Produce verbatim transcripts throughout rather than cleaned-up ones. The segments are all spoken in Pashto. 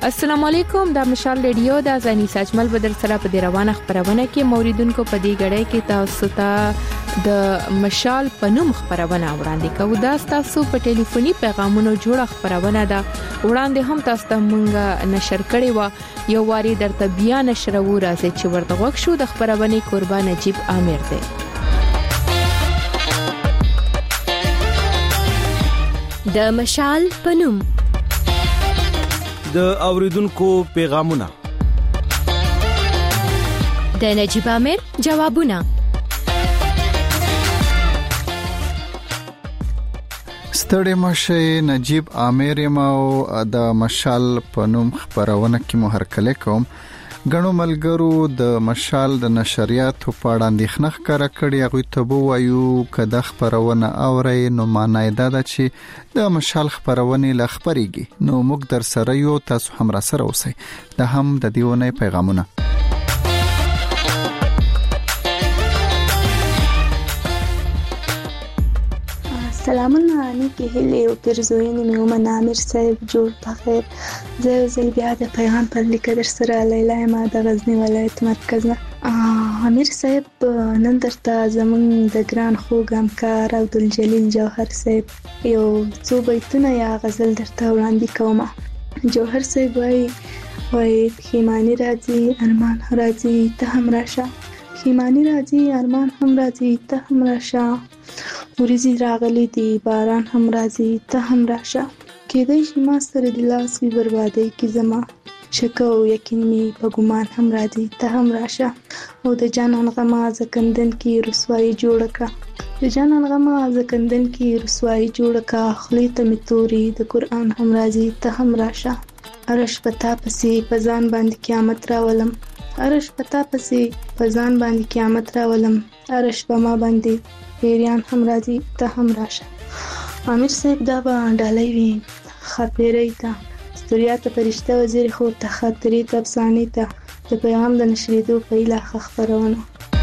السلام علیکم، د مشال ریډیو د ځاني ساجمل بدر سره په دی روانه خبرونه کې موریدونکو په دې غړې کې تاسو ته د مشال پنوم خبرونه وړاندې کوو. دا تاسو په ټلیفوني پیغامونو جوړه خبرونه ده وړاندې هم تاسو ته مونږه نشر کړي و. یو واری درته بیا نشرو راځي چې ورته وښ شو د خبرونه قربان نجیب عامر دی. د مشال پنوم د اوریدونکو پیغامونه، د نجیب عامر جوابونه. ستړي مشه نجیب عامر یم او د مشال پنوم خبرونه کې مو هرکله کوم. غنو ملګرو د مشال د نشریات په اړه اندېښنه ښکاره کړې. هغه ته بو وایو کده خبرونه اوري نو معنی دا ده چې د مشال خبرونه ل خبريږي. نو موږ در سره یو، تاسو هم را سره اوسئ. د هم د دیونه پیغامونه. سلامونه نیکی هلی او پرزوینی می اومن عامر صاحب جوړ بخیر. زه زل بیا د پیغام پر لیکه در سره لیلا ما د غزنی ولایت مرکز نه. عامر صاحب نن درته زمون د ګران خوږ همکار عبدالجلیل جوهر صاحب یو څو بیتونه یا غزل درته وړاندې کوم. جوهر صاحب وای وای خیمانی راځي ارمان راځي ته هم راشه، خیمانی راځي ارمان هم راځي ته هم راشه، ورزي راغلي دی باران هم راځي ته هم راشه، کېدای شي ما سره د لاس وی بربادي کی زما، شک او یقین می په ګمان هم راځي ته هم راشه، او د جانان غما زکندن کی رسوایی جوړ کړه، د جانان غما زکندن کی رسوایی جوړ کړه، خلی ته می توري د قران هم راځي ته هم راشه، ارش پتا پسې پزان باندې قیامت راولم، ارش پتا پسې پزان باندې قیامت راولم، ارش بما باندې پیریان هم راځي ته هم راشه. عامر صاحب دا به ډالۍ وي خاطرې ته ستوریا ته فرشته وزیر خو ته خاطرې ته افسانې ته د پیغام د نشریدو په اله خبرونه.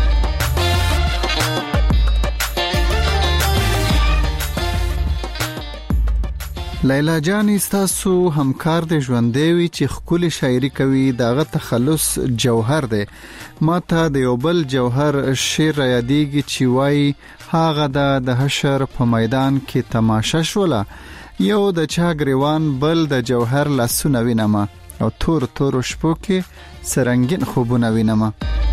لیلا جان تاسو همکار د ژوندوي چې خپل شاعري کوي. داغه تخلص جوهر دی. ماته د یو بل جوهر شعر را یادېږي چې وای هاغه د حشر په میدان کې تماشا شوله، یو د چا گریوان بل د جوهر لاسونه وینم او تور تور شپو کې سرنګین خوبونه وینم.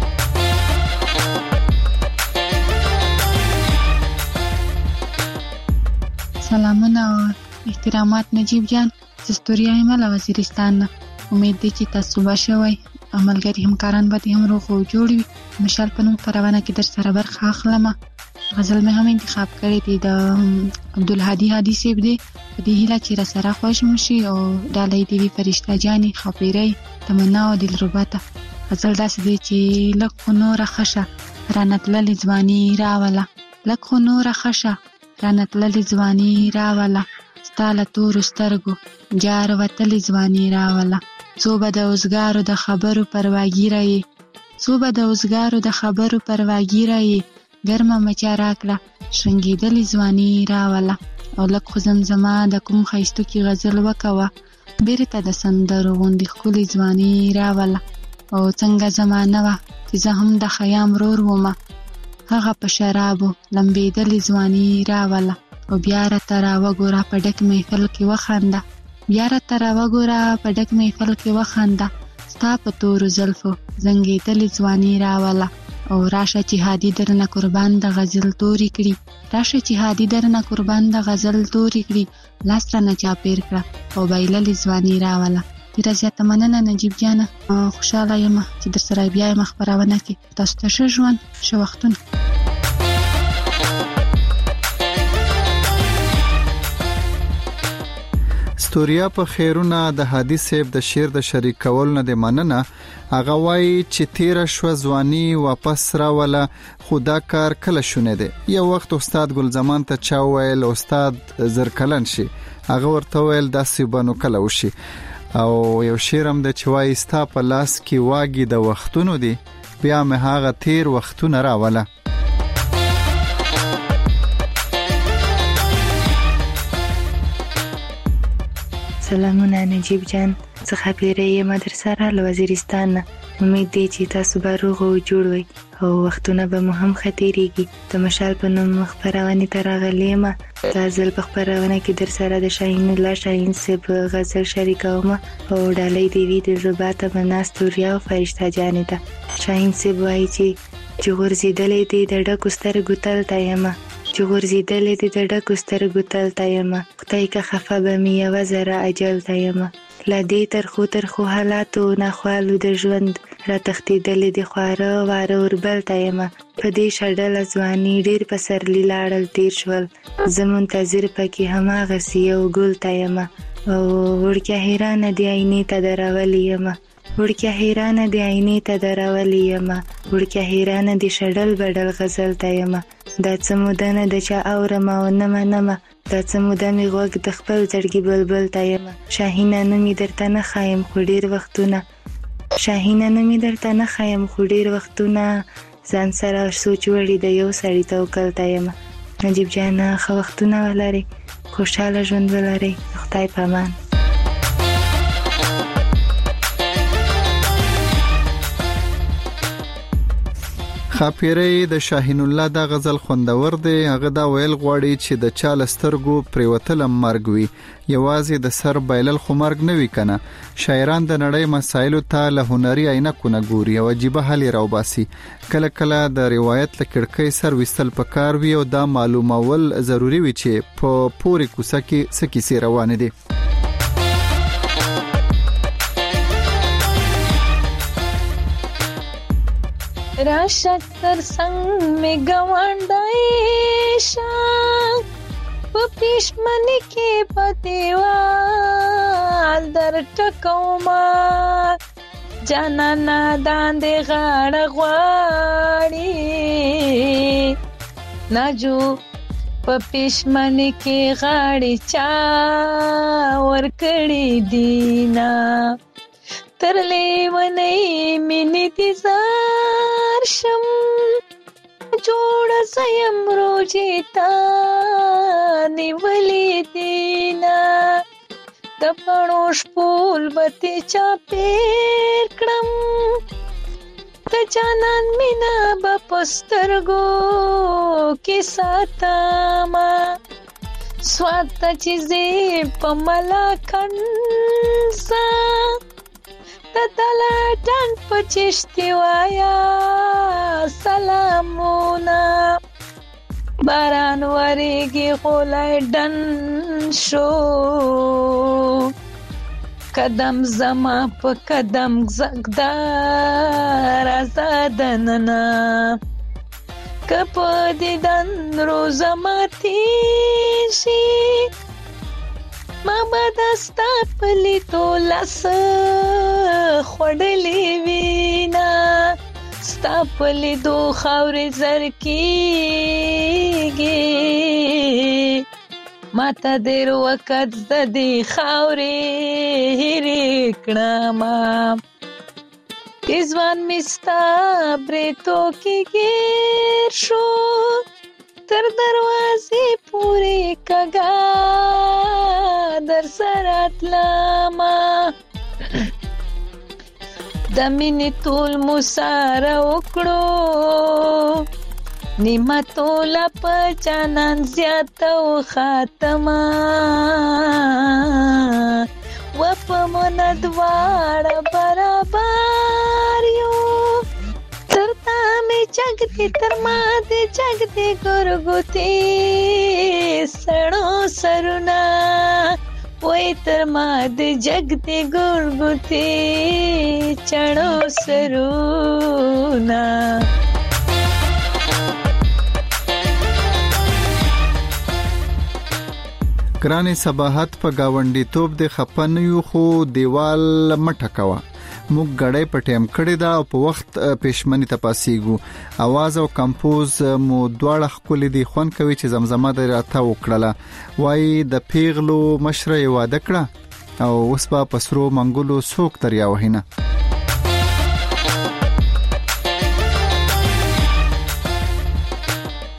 سلامونه او احترامات نجیب جان، زستوریا ایمال وزیرستان. امید دی چې تاسو به شوي عملګری همکاران به هم روغ او جوړ وي. مشال پنوم خبرونه کې در سره برخه اخلم. غزل مې هم انتخاب کړی دی د عبدالهادي هادي صاحب دی. په دې هیله چې را سره خوش مشي او ډالۍ دی فرشته جاني خبري تمنا او دلرباته. غزل داسې دی چې لکه نور خشه رانت للی ځواني راوله، لکه نور خشه رانت للی ځواني راوله، ستاله تور سترګو جار وتلی ځواني راوله، څو به د اوزګارو د خبرو پرواګیره یې، څو به د اوزګارو د خبرو پرواګیره یې، ګرمه مچا راکړه شرنګېدلې ځواني راوله، او لږ خو زمزمه د کوم ښایستو کې غزل وکوه، بیرته د سندرو غوندې ښکلې ځواني راوله، او څنګه زمانه وه چې زه هم د خیام رور ومه، هغه په شرابو لمبېدلې ځواني راوله، او بیا راته راوګوره په ډک محفل کې وخانده، بیا راته راوګوره په ډک محفل کې وخانده، ستا په تورو زلفو زنګېدلې ځواني راوله، او راشه چې هادي درنه قربان د غزل توري کړي، راشه چې هادي درنه قربان د غزل توري کړي، لاس رانه چاپېر کړه او بایللې ځواني راوله. ډېره زیاته مننه نجیب جانه، خوشحاله یم چې در سره بیا یم خپرونه کې. تاسو ته ښه ژوند، ښه وختونه. ستوریا په خیرونه د هادي صاحب د شعر د شریکول نه د مننه. هغه وایي چې تیر شو ځواني واپس راوله، خدا کار کله شونه دی. یو وخت استاد ګل زمان ته چا ویل استاد زرکلن شي، هغه ورته ویل داسې بنو کله وشي. او یو شعر هم د چوي ستا په لاس کې واګي د وختونو دی، بیا مې هغه تیر وختونه راوله. سلامونه نجیب جان، څخه پیری یم در سره له وزیرستان نه. امید دی چې تاسو به روغ او جوړ وئ او وختونه به مو هم ښه تېرېږي. د مشال په نوم خپرونې ته راغلې یم. دا ځل په خپرونه کې در سره د شاهین الله شاهین صاحب غزل شریکوم او ډالۍ دې وي د زړه ته به ناستو ریا او فرشته جانې ته. شاهین صاحب وایي چې چې غورځېدلی دی د ډکو سترګو تل ته یمه، چې غورځېدلی دی د ډکو سترګو تل ته یمه، خدای که خفه به مې یوه ذره اجل ته یمه. له دې ترخو ترخو حالاتو ناخوالو د ژوند را تښتېدلې د خواره واره اوربل ته یمه. په دې شډله ځواني ډېر پسرلي لاړل تېر شول، زه منتظر پکې هماغسې یو ګل ته یمه. او وړکیه حیرانه د آینې ته درولې یمه، وړکیه حیرانه د آینې ته درولې یمه، وړکیه حیرانه د شډل بدل غزل ته یمه. دا څه موده نه ده چې اورم او نه منمه، دا څه موده مې غوږ د خپل زړګي بلبل ته یمه. شاهینه نه مې درته نه ښایم خو ډېر وختونه، شاهینه نه مې درته نه ښایم خو ډېر وختونه، ځان سره سوچ وړي د یو سړي توکل ته یمه. نجیب جانه ښه وختونه ولرئ، خوشحاله ژوند ولرئ، د خدای په امان. خاپیری د شاهین الله دا غزل خوندور دی. هغه دا ویل غواړي چې د چا لسترګو پریوتل مرګ وي، یوازې د سر بایلل خو مرګ نه وي کنه. شاعران د نړۍ مسایلو ته له هنري عینکو نه ګوري او عجیبه حل راوباسي. کله کله د روایت له کړکۍ سر وستل پکار وي او دا معلومول ضروری وي چې په پوري کوڅه کې څه کیسې روانې دي. راشد تر څنګ می ګوانډای شا په پښمنی کې پتیوال در ټکوما جانانا داندې غاړ غواړي ناجو په پښمنی کې غاړي چا ور کړی دینا ترلې ونی مینې دي زار شم جوړ زیم روجی تا نیولی دینا د پړوش پول بتی چا پیر کړم د جانان مینا با پسترګو کې ساتما سوات چیزې پملا کنسا تدلا ډن پچشتي وایا سلامونا باران وریږي غولای ډن شو قدم زما په قدم زګدار آزادننا کپ دې دن روز ماتي شي ما بدستا پلی تو لس خوڑلی وینا ستا پلی دو خاوری زرکیگی ما تا دیر وقت زدی خاوری هیرکنا ما تیزوان مستا بریتو کی گیر شو تر دروازې پورې کګا در سرات لاما د مینې ټول مساره وکړو نیمه توله په جانان زیاته و خاتمه و په مونه دواړه برابر یو تر تا می جگ دی تر ما دی جگ دی ګورګوتی سړو سرونه وای تر ما دی جگ دی ګورګوتی چړو سرونه. ګرانې صباحت په گاونډي توپ د خپنیو خو دیوال مټکوا موږ غړې په ټیم کړی دا او په وخت پېشمنی تپاسیګو आवाज او کمپوز مو دواړه خپل دي خون کوي چې زمزمه د راته وکړه وای د پیغلو مشره واده کړه او اوس په پسرو منګولو سوک دریا وهینه.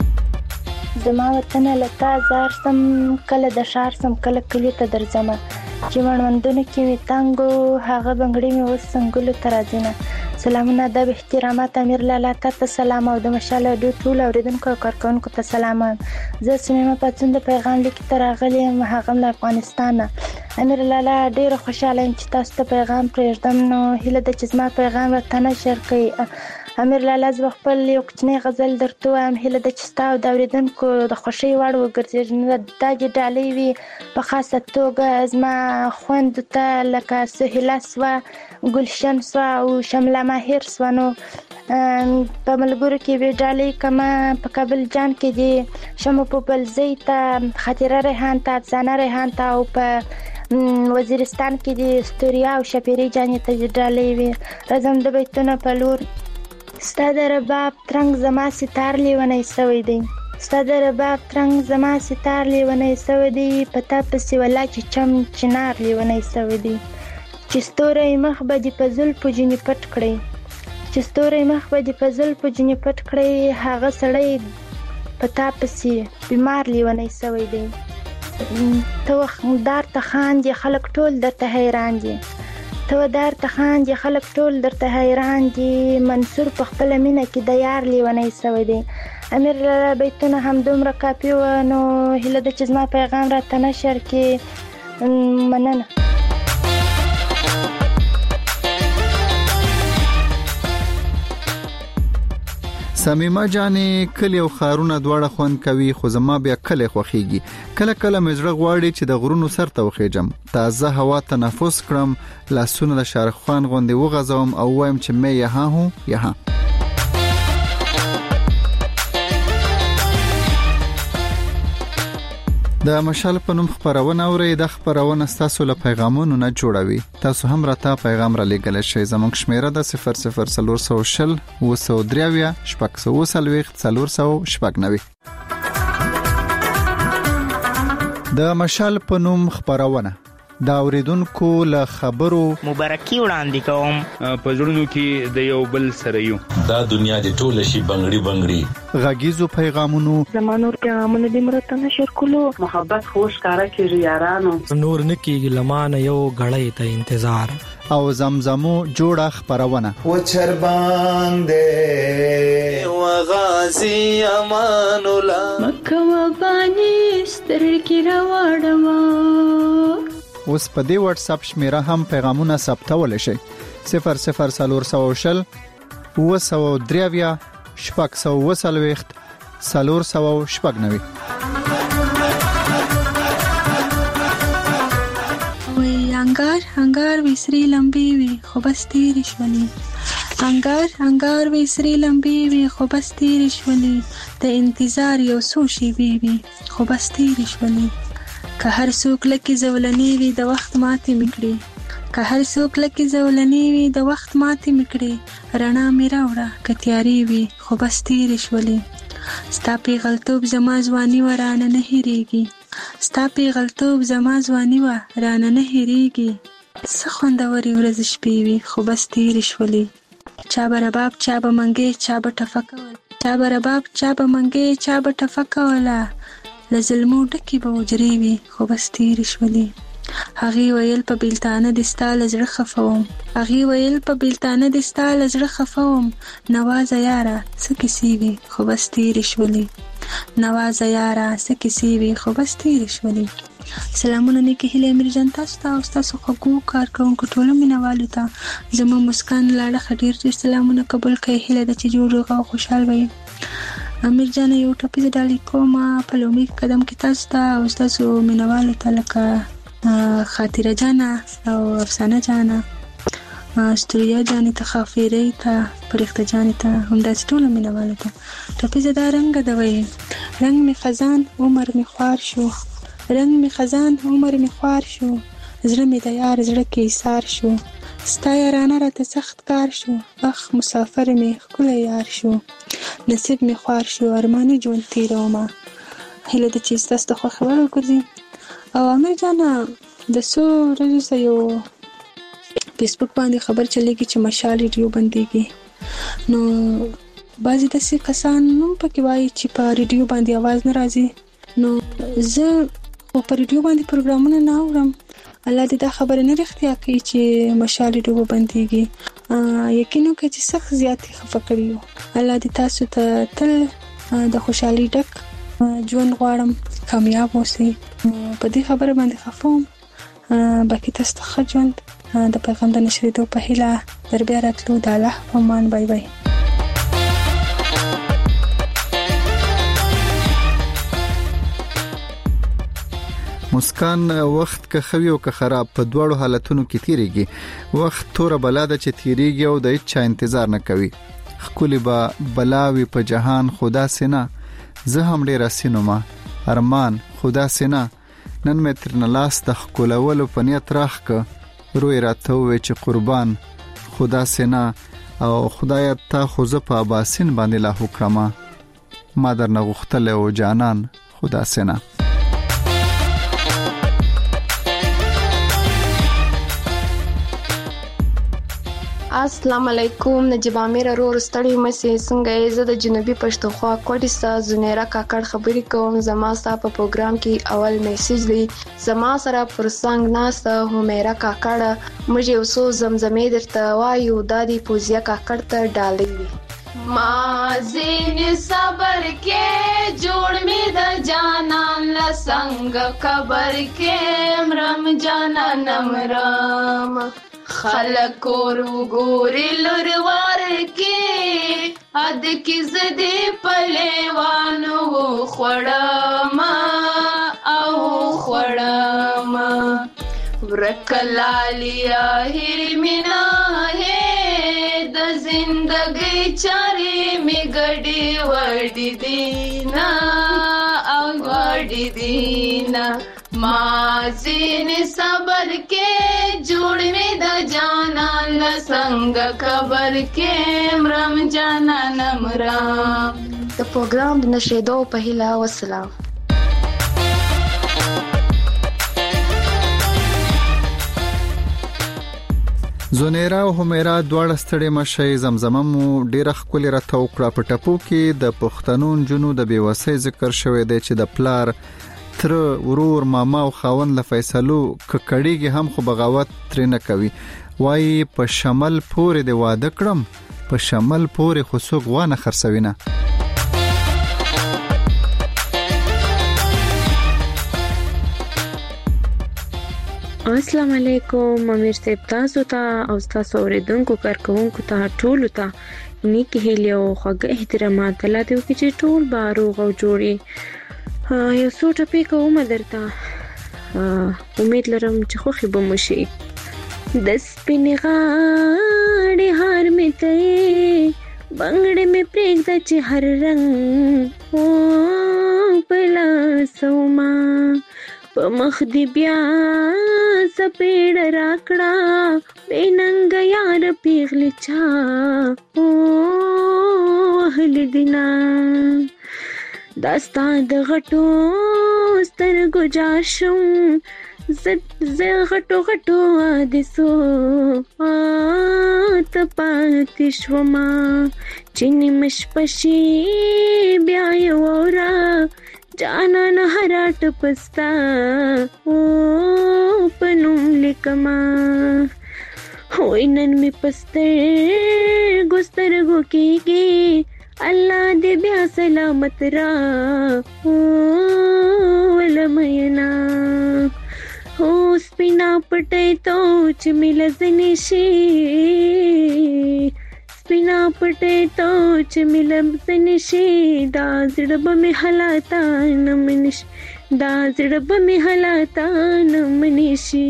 زما وطن لتا زار سم کله د شار سم کله کلی ته درځم چې مړوندونو کې مې تنګو هغه بنګړي مې اوس څنګلو ته راځي نه. سلامونه، ادب، احترامات، امیر لالا ته سلام او د مشال رادیو ټول اوریدونکو او کارکونکو ته سلام. زه سمیمه پاڅون د پیغام لیک ته راغلی یم، هغه له افغانستان. امیر لالا ډیره خوشاله یم چې تاسو ته پیغام پرېږدم، نو هیله ده چې زما پیغام راته نشر کړئ. امیر لالا زه خپل یو کوچنی غزل درته وایم، هیله ده چې ستا او د اوریدونکو د خوښۍ وړ وګرځېږي. نو دا دې ډالۍ وي په خاصه توګه زما خویندو ته، لکه سهیله سوه، ګلشن سوه او شمله ماهر سوه. نو په ملګرو کې به ډالۍ کمه په کابل جان کې دي شمو په بلزۍ ته، خاطره ریحان ته، افسانه ریحان ته، او په وزیرستان کې دي ستوریا او شپیري جانې ته ډالۍ وي. راځم د بیتونو په لور. ستا د رباب ترنګ زما ستار لیونی سوی دی، ستا د رباب ترنګ زما ستار لیونی سوی دی، په تا پسې ولا چې چم چنار لیونی سوی دی، چې ستوری مخ به دې په زلفو جنې پټ کړی، چې ستوری مخ به دې په زلفو جنې پټ کړی، هغه سړی په تا پسې بیمار لیونی سوی دی. ته دار ته خاندې خلک ټول درته حیران دي، ته دار ته خاندې خلک ټول درته حیران دي، منصور په خپله مینه کې د یار لیونی سوی دی. امیر لالا بیتونه هم دومره کافي وه، نو هیله ده چې زما پیغام راته نشر کړي. مننه. سمیمه جانې کلی او خارونه دواړه خوند کوي، خو زما بیا کلی خوښیږي. کله کله مې زړه غواړي چې د غرونو سر ته وخیجم، تازه هوا تنفس کړم، لاسونه د شارخ خان غوندې وغځوم او وایم چې مې یها هوں یها. د مشال په نوم خبرونه اوري. د خبرونه تاسو له پیغامونو نه جوړوي. تاسو هم راته پیغام را لېږل شئ. زموږ شمیره د صفر صفر څلور سوه شل اووه سوه درې اویا شپږ سوه څلوېښت څلور سوه شپږ نوي. د مشال په نوم خبرونه دا اوریدونکو له خبرو مبارکي وړاندې کوم. په زړونو کې د یو بل سره یو، دا دنیا د ټول شي بنگړي بنگړي. غږیزو پیغامونو زمانور پیغامونه دې مرته نشر کولو، محبت خوش کارا کیږي یارانو، نور نکیږي لمانه یو غړې ته انتظار، او زمزمو جوړه خبرونه و چرباندې و غازی امان الله مکه و بانی سترګې راوړما. اوس په دې واتس اپ شمیره هم پیغامونه ثبتول شي. صفر صفر څلور سوه شل اووه سوه درې اویا شپږ سوه څلوېښت څلور سوه شپږ نوي. وی انګار انګار وسري لمبي وي خو بس تیرې شولې، انګار انګار وسري لمبي وي خو بس تیرې شولې، د انتظار یو څو شېبې وي خو بس تیرې شولې، که هر څوک لکه زولنې وي د وخت ماتې میکړي، که هر څوک لکه زولنې وي د وخت ماتې میکړي، رڼا مې راوړه که تیارې وي خو بس تیرې شولې، ستا پیغلتوب زما ځواني و رانه نه هېرېږي، ستا پیغلتوب زما ځواني و رانه نه هېرېږي، څه خوندورې ورځې شپې وي خو بس تیرې شولې، چا به رباب چا به منګې چا به ټفه کول، چا به رباب چا به منګې چا به ټفه کوله، له ظلمو ډکې به حجرې وي خو بس تیرې شولې، هغې ویل په بیلتانه دې ستا له زړه خفه وم، هغې ویل په بیلتانه دې ستا له زړه خفه وم، نوازه یاره څه کیسې وي خو بس تیرې شولې، نوازه یاره څه کیسې وي خو بس تیرې شولې. سلامونه نیکې هیلې امیر جان تاسو ته او ستاسو خوږو کارکوونکو ټولو مینوالو ته زما مسکان له اړخه ډېر ډېر سلامونه قبول کړئ. هیله ده چې جوړ روغ او خوشحال وئ. امیر جان یو ټاپیز ډالۍ کوم په لومړي قدم کې تاسو ته او ستاسو مینوالو ته لکه خاطره جانه او افسانه جانه، ستوریا جانې ته، خافیرۍ ته، پرښته جانې ته، همداسې ټولو مینوالو ته ټاپیزه دا رنګه ده وایي: رنګ می خزان عمر می خوار شو، رنګ می خزان عمر می خوار شو، زړه می د یار زړه کې ایثار شو، ستا یارانه راته سخت کار شو، اخ مسافر می ښکلی یار شو، نصیب می خوار شو ارماني ژوند تېرومه. هیله ده چې ستاسو د خوښې وړ وګرځي. او امیر جانه د څو ورځو څخه یو فیسبوک باندې خبر چلیږي چې مشال ریډیو بندېږي، نو بعضې داسې کسان هم پکې وایي چې په ریډیو باندې اواز نه راځي، نو زه خو په ریډیو باندې پروګرامونه نه اورم، الله دې دا خبره نه رښتیا کوي چې مشال ډوبه بنديږي. یقینو کې چې سخت زیاتې خفه کړیو. الله دې تاسو ته تل د خوشحالي ډک ژوند غواړم، کامیاب اوسئ. په دې خبره باندې خفوم. باقي تاسو ته ښه ژوند د پیغام د نشریدو په هیله در بیا راتلو. د الله په امان. بای بای. مسکان وخت که خوي او که خراب په دواړو حالتونو کې تیریږي. وخت توره بلا ده چې تیریږي او د هیڅ انتظار نه کوي. خکولی با بلاوي په جهان خدا سینا، زه هم ډیر اسینوما ارمان خدا سینا. نن مې تر نلاس د خکولولو په نیت راخ که روی راته وې چې قربان خدا سینا. او خدای ته خو زه په اباسین باندې لا حکرما، ما در نه غوښتل او جانان خدا سینا. السلام علیکم. نجیب امیر ورور ستړي مسې څنګه یې؟ زه د جنوبي پښتونخوا کوټې ستا زنیرا کاکړ خبرې کوم. زما ستا په پروګرام کې اول میسج دی. زما سره پر څنګ ناسته همیرا کاکړ، موږ یو څو زمزمې درته وایو، دا دی پوزیا کاکړ ته ډالۍ وي. ما زین صبر کې جوړ می د جانان لسنګ قبر کې مرم جانان مرم خلق ورو ګوري لروار کې اد کی زدي پلوانو خړم او خړم ورکلالیا هر مینا ہے د زندګۍ چارې می ګډي وړي دینا او وړي دینا ما زین صبر کې جوړ می د جانان لسنګ خبر کې مرم جانان مرم. د پروګرام د نشریدو په هیله. والسلام. زونیرا او همیرا دواړه ستړي مشي زمزمه مو ډیره خپل راته وکړه. په ټپو کې د پښتنون جنو د بیوسۍ ذکر شوی دی چې د پلار تر ورور ماما او خاوند له فیصلو ککړیږي هم خو بغاوت تر نه کوي. وای په شمل پورې د واده کړم، په شمل پورې خو سوق وانه خرڅوینه. السلام علیکم. امیر صاحب تاسو ته او تاسو اوریدونکو کارکونکو ته ټول ته نیک هیله او خوږه احترامات. الله دې وکړي چې ټول باروغ او جوړي. یو څو ټپې کوم درته، امید لرم چې خوښي به مو شي. د سپینې غاړې هار مې ته بنګړې مې پرېږده چې هر رنګ او په لاسو ما په مخ دې بیا سپېړه راکړه بې ننګه یار پیغلې چا او وهلې دینه. داستا د غټو سترګو جار شم زه غټو غټو حادثو ته پاتې شومه چې نیمه شپه شي بیا یې واوره جانان هراټ پستا او په نوم لیکمه. وای نن مې په سترګو سترګو کېږي الله دې بیا سلامت را ولمینا. هو سپینا پټې تو چې مل زنی شي، سپینا پټې تو چې مل زنی شي، دا زړه به مې حالاتا نه منش، دا زړه به مې حالاتا نه منشي.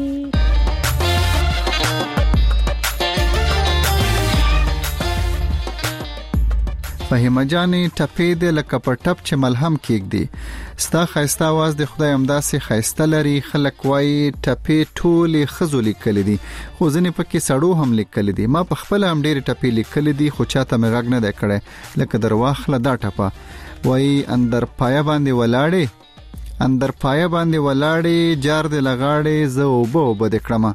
فهیمه جانې ټپې دې لکه په ټپ چې ملهم کېږدي. ستا ښایسته आवाज د خدای همداسې ښایسته لري. خلک وایي ټپې ټولې ښځو لیکلې دي، خو ځینې پکې سړو هم لیکلې دي. ما په خپله هم ډېرې ټپې لیکلې دي خو چاته مې غږ نه دی کړی. لکه در واخله دا ټپه، وایي اندر پایه باندې ولاړې اندر پایه باندې ولاړې جار دې لغاړې زه اوبه اوبه دې کړمه.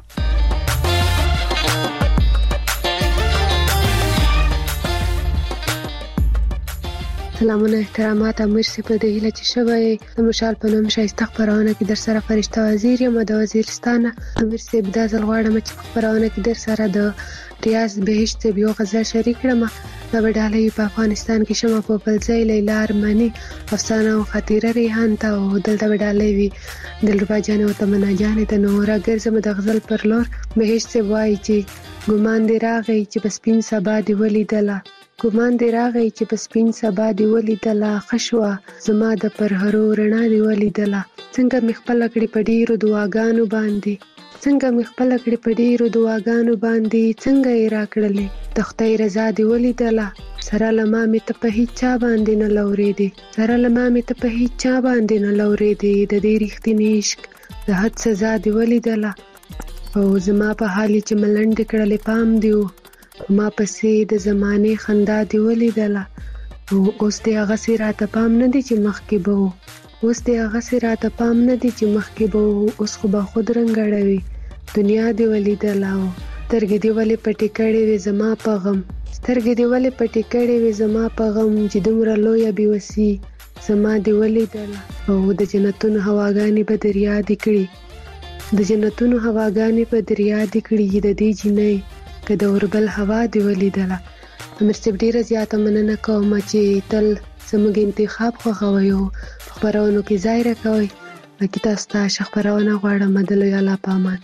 سلامونه احترامات امیر سی په دې هیله چې شوی د مشال په نوم شایسته خبرونه کې در سره فرشته وزیر یم د وزیرستان امیر سی بدا ځل غواړم چې خبرونه کې در سره د ریاض بهشت یو غزل شریک کړم. دا وډالې په افغانستان کې شمه په بلځای لیلا ارمانی افسانه او خطیره ریحان ته او دلته وډالې وی دلربا جان او تمنا جان ته نورا ګرځم د غزل پر لور. بهشت وای چې ګمان دی راغی چې بس پین سبا دی ولیدله ګمان دی راغی چې بس پین سبا دی ولیدله خشوا زما د پرهرو رڼا دی ولیدله څنګه مې خپل کړي په ډیرو دعاګانو باندې څنګه مې خپل کړي په ډیرو دعاګانو باندې څنګه یې راکړلې د خدای رضا دی ولیدله سره لما مې ته په هیڅ چا باندې نه لورېدې سره لما مې ته په هیڅ چا باندې نه لورېدې د دې رښتینې عشق د حد سزا دی ولیدله او زما په حالي چې ملنډ کړلې پام دیو ما پسې د زمانه خندا دی ولیدله او اوس دې هغه سي راته پام نه دی چې مخکې به اوس دې هغه سي راته پام نه دی چې مخکې به اوس خو به خود رنګړوي دنیا دی ولیدله او سترګې دی ولې پټې کړې وې زما په غم سترګې دی ولې پټې کړې وې زما په غم چې دومره لویه بې وسي زما دی ولیدله او د جنتونو هواګانې به دریا دی کړي د جنتونو هواګانې په دریا دی کړي د دې جنۍ که د اوربل هوا دی ولیدله. امیر صاحب ډیره زیاته مننه کوم چې تل زموږ انتخاب خوښوئ او په خپرونو کې ځای راکوئ. باقي تاسو ته ښه خپرونه غواړم د لوی الله په امان.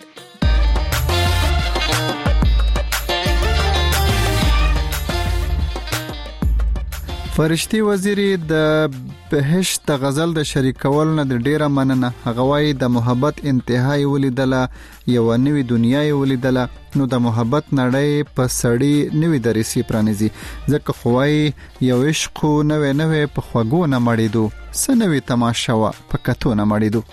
فرشتي وزیری د بهشت د غزل د شریکول نه د ډیره مننه. هغه وایي د محبت انتهای ولیدله یو نوې دنیا ولیدله نو د محبت نړۍ په سړی نوې درسي پرانیزي ځکه خوای یو عشق نوې نوې په خوګو نه مړیدو سنوي تماشا وا په کتو نه مړیدو.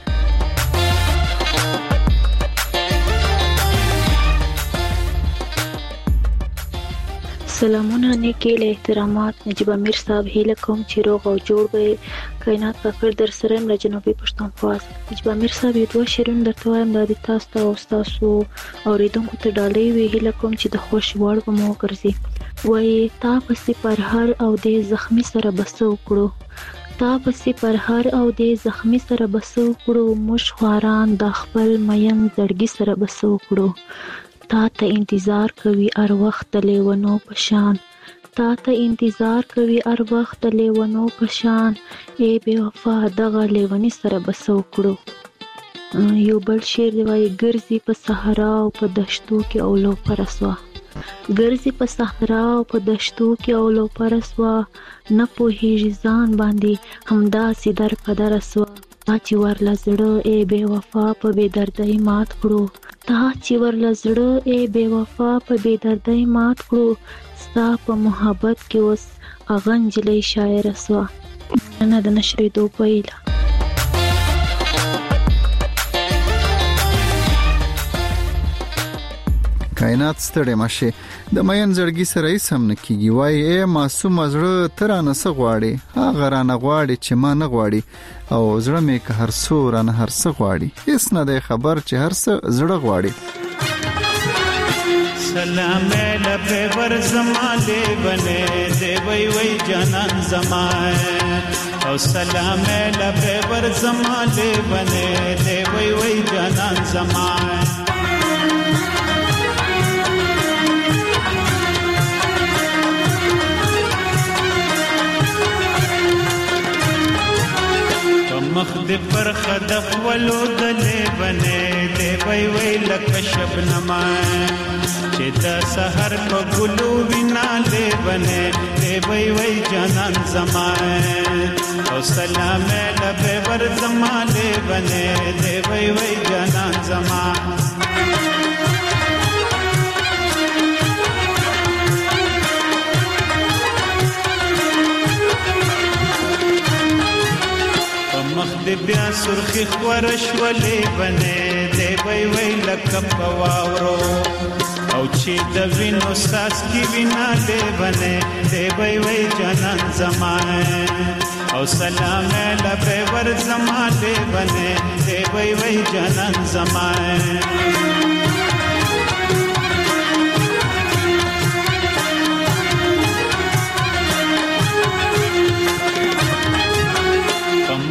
سلامونه نیکی له احترامات نجیب امیر صاحب هیله کوم چې روغ او جوړ به کائنات کاکړ در سره له جنوبي پښتونخوا. نجیب امیر صاحب یو دوه شعرونه درته وایم د تاسو ته او تاسو اوریدونکو ته ډالۍ وی هیله کوم چې د خوش وړ به مو ګرځي. وای تا پسې پر هر او د زخمی سره بسو کړو تا پسې پر هر او د زخمی سره بسو کړو مش خواران د خپل مین زړګي سره بسو کړو تا ته انتظار کوي ار وخت لیونو پشان تا ته انتظار کوي ار وخت لیونو پشان ای بے وفا دغه لیونی سره بسو کړو. یو بل شعر دی وای ګرځي په صحرا او په دشتو کې اولو پرسوا ګرځي په صحرا او په دشتو کې اولو پرسوا نه پوهیږي ځان باندې همدا سیدر قدر اسوا تا چې ورله زړه ای بے وفا په بے دردۍ مات کړو تا چې ورله زړه ای بے وفا په بے دردۍ مات کړو ستا په محبت کې اوس هغه نجلۍ شاعره سوه. مننه د نشرېدو پیله. کائنات ستړي مشه د مین زړګي سره یې سم نکیږي وای اے معصوم زړه ترانه څه غواړي هغه رانه غواړي چې ما نه غواړي او زړه مې که هر څو رانه هر څه غواړي هیڅ نه دی خبر چې هر څه زړه غواړي. سلام لبه ور زماله بنه دی وی وی جانان زمای او سلام لبه ور زماله بنه دی وی وی جانان زمای مخ دې پر خدف ولو دلې بنې دې وای وای لکه شبنما چې د سحر په ګلو وینا دې بنې دې وای وای جانان زما او سلام لبه ور زما دې بنې دې وای وای جانان زما مخ دې بیا سرخی خورش ولې بنې دې وای وای لکه پواورو او چې د وینو ساس کی وینا دې بنې دې وای وای جانان زمانه او سلام لبه ور زما دې بنې دې وای وای جانان زمانه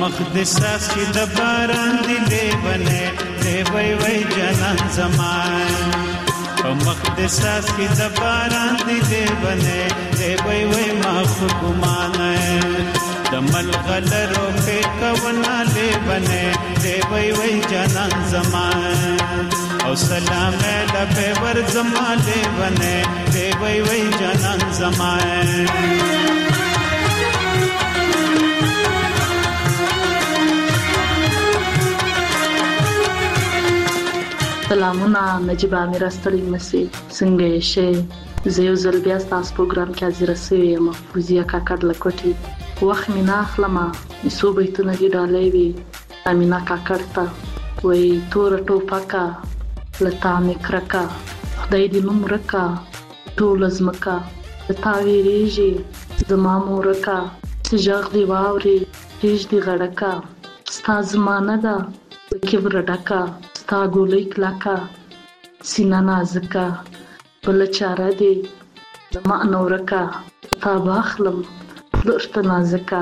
مخ د ساس کې د باران دی لیونه دی وای وای جانان زمان په مخ د ساس کې د باران دی لیونه دی وای وای ما خو ګمانه د ملغلرو په کونا لیونه دی وای وای جانان زمان او سلام لبه ور زمان لیونه دی وای وای جانان زمان سلامونه نجيب امیر ستړي مسي څنګه یې شي زه یو ځل بیا تاسو پروګرام کې حاضر شوم یم فوزیا کاکړ لکوټي وخت مې نه اخلم نسو به ته نه دی ډالې وی امینا کاکړ ته وای تور ټوپکا لتا مې کرکا خدای دې نوم رکا ټول زمکا لتا ویریږي زما مورکا سجاغ دی واوري هیڅ دی غړکا ستا زمانه ده کبر ډکا تا ګولې کلاکا سینا نازکا بل چاره دی زما نورکا تا باخلم لورت نازکا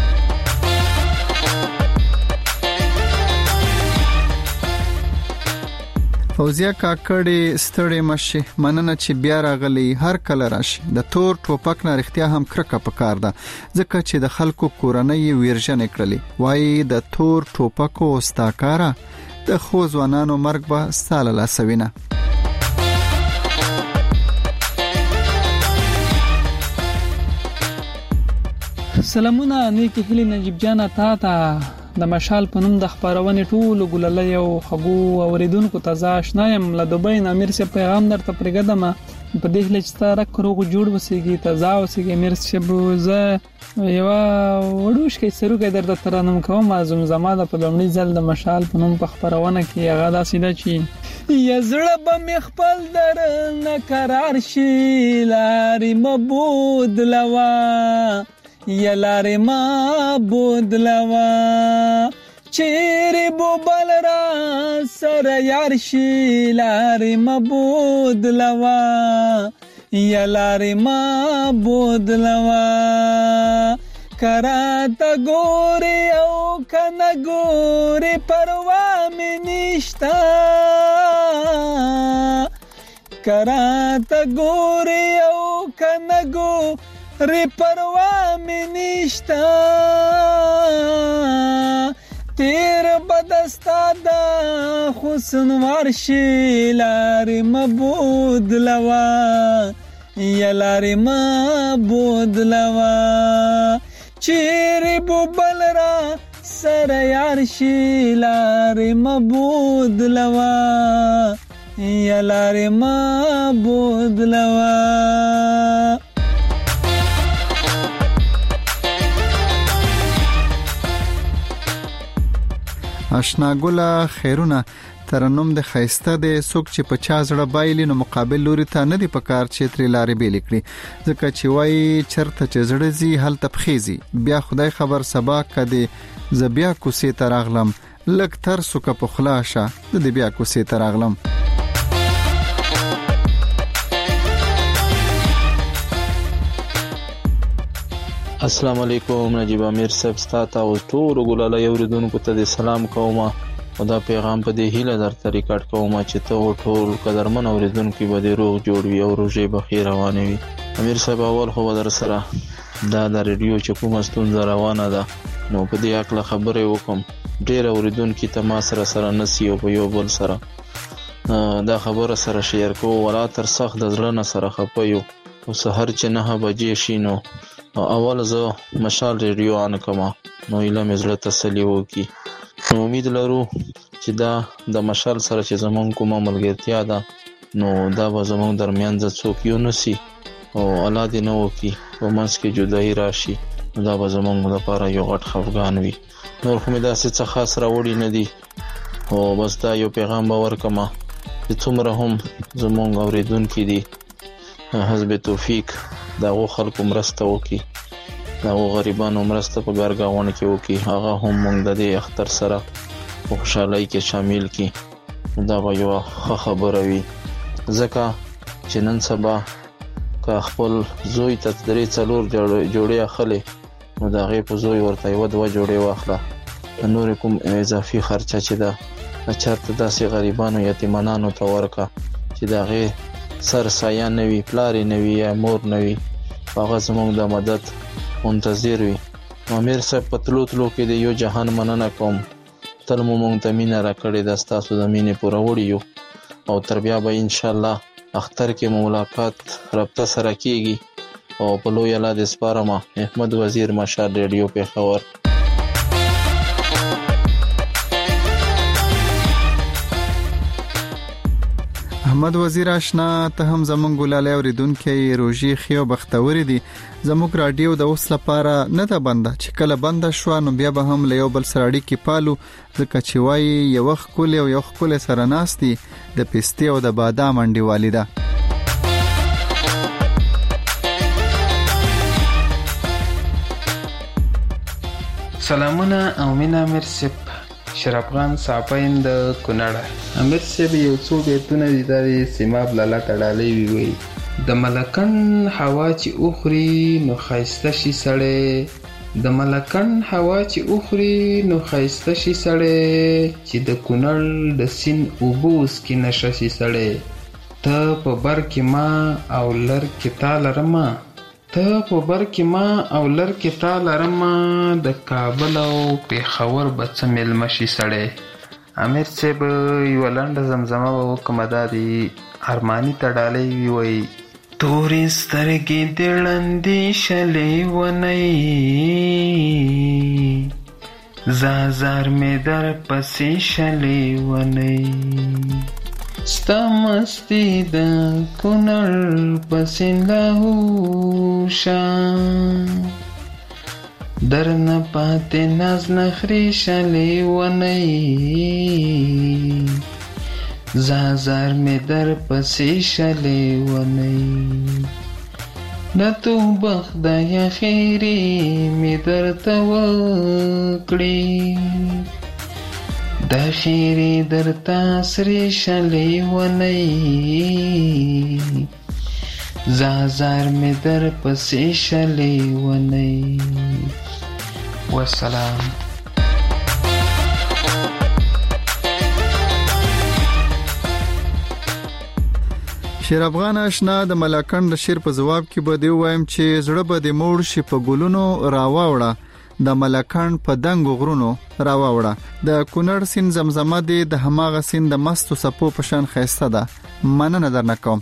فوزیا کاکړې ستړې مشه مننه چې بیا راغلی هر کله راشي د تور ټوپک نه رښتیا هم کرکه پکار ده ځکه چې د خلکو کورنۍ ویرژن کړلې وایي د تور ټوپکو استاکارا د خو ځوانانو مرګ به ستاله لاسوینه سلامونه نیکی هلی نجیب جان تا تا د مشال په نوم د خبرونه ټولو ګلله یو خبو اوریدونکو تازه آشنایم له دوبۍ امیر سے پیغام درته پرګدم په دې هله چې تا راکړو جوړ وسیږي تازه وسیږي امیر سے بوزه یو وړوش کې سروګه درته ترانم کوم ازم زما د پلمړي ځل د مشال په نوم په خبرونه کې هغه داسې ده چې یزړه به مخبل در نه قرار شي لاري مبود لوا یلاره ما بودلوا چیرې بوبل را سره یار شي لاره ما بودلوا یلاره ما بودلوا کراته ګوري او کنه ګوري پروا مې نشتا کراته ګوري او کنه ګوري ری پروا می نشتا تیر بدستا دا حسن ورشی لاری مبود لوا یا لاری مبود لوا چیری بوبل را سر یارشی لاری مبود لوا یا لاری مبود لوا آشناګولا خیرونه ترنم د خیسته د سوک چې په چا زړه بایلی نو مقابل لوري ته نه دی پکار چې تر لارې بیل کړي ځکه چې وای چرته چې زړه زی هل تبخیزي بیا خدای خبر سبا کده ز بیا کوسې تراغلم لک تر سوک په خلاصه د بیا کوسې تراغلم السلام علیکم نجیب امیر صاحب ستاسو او ټول ګلاله یوریدونکو ته سلام کوم او دا پیغام په دې هیله درته ریکارډ کوم چې ته ټول قدرمن اوریدونکو به د روغ جوړ وي او روزي بخیر روانه وي امیر صاحب اول خو در سره دا د ریډیو چې کوم ستونزه روانه ده نو په دې اکل خبره وکم ډیر اوریدونکو ته ما سره سره نسی او په یو بل سره دا خبره سره شیر کوم ولا تر سخت د ځړه سره خپيو او سحر چې نه بجې شینو اول زه مشال ریډیو ان کما نو اله مزله تسلی وکي نو امید لرو چې دا د مشال سره چې زمون کومه ملګرتیا ده نو دا به زمون درمیان ز څوک یو نسی او الله دې نو وکي او منځ کې جدای راشي دا به زمون لپاره یو غټ خفګان وي نور خو مې دا څه خاص راوړي نه دي او بس دا یو پیغام باور کما چې څومره هم زمون اوریدونکو دي حزب توفیق دا غو خلکو مرسته وکي دا غو غریبانو مرسته په ګرګاونه کې وکي هغه هم موږ د دې اختر سره په خوشحالۍ کې شامل کی دا به یو خبره وي ځکه چې نن سبا که خپل زوی ته درې څلور جوړې اخلي نو دا غي په زوی ورته یو دوه جوړې واخله نور کوم اضافي خرچه چې دا چرته داسې غریبانو یتیمانانو ته ورکا چې دا غي سر سایه نوي پلاری نوي یا مور نوي هغه زموږ د مدد منتظر وي. امیر صاحب پتلو تلو کې د یو جهان مننه کوم تل مو مونږ ته مینه راکړې د ستاسو د مینې پوره وړي یو او تر بیا به ان شاء الله اختر کې ملاقات رابطه سره کیږي او په لوی الله د سپارما احمد وزیر مشال ریډیو پیښور. احمد وزیر آشنا ته هم زمونږ ګلاله اوریدونکو روزي خيو بختوري دي. زموږ رادیو د اوس لپاره نه ده بنده چې کله بنده شو نو بیا به هم له یو بل سره اړیکې پالو ځکه چې وایي یو خپل او یو خپل سره ناستي د پستې او د بادام انډیوالي ده. سلامونه او مینا مرسپ شرافغان صاحبین د کونړ. امیر صاحب یو څو بیتونه دي د سیماب لاله تړالې وی وی د ملکن هوا چې اخري نو خایسته شي سړې د ملکن هوا چې اخري نو خایسته شي سړې چې د کونړ د سین اوبوس کې نشه شي سړې ته په بر کې ما او لر کې تا لرما ته په بر کې ما او لر کې تا لرما د کابل او پیښور بچ ملما شي سړې. امیر صاحب یو لنډه زمزمه وکړه دا دی ارمانی تړالې وی وی تورې سترګې د ړندې شلې ونی زازار مې در پسې شلې ونی ستا مستی د کونړ پسې لاهوشا درنه پاتې ناز نخرې شلې ونی زازار می در پسې شلې ونی نتو بخدای خیری می در ته وکړي د خیری در تاسری شلې ونی زازار می در پسې شلې ونی. والسلام. شیر افغان آشنا د ملاکند د شیر په جواب کې به دی وایم چې زړه به د موړ شي په ګلونو راواوړه د ملاکند په دنګ غرونو راواوړه د کونړ سین زمزمه دی د هماغه سین د مستو سپو په شان خيسته ده مننه درنه کوم.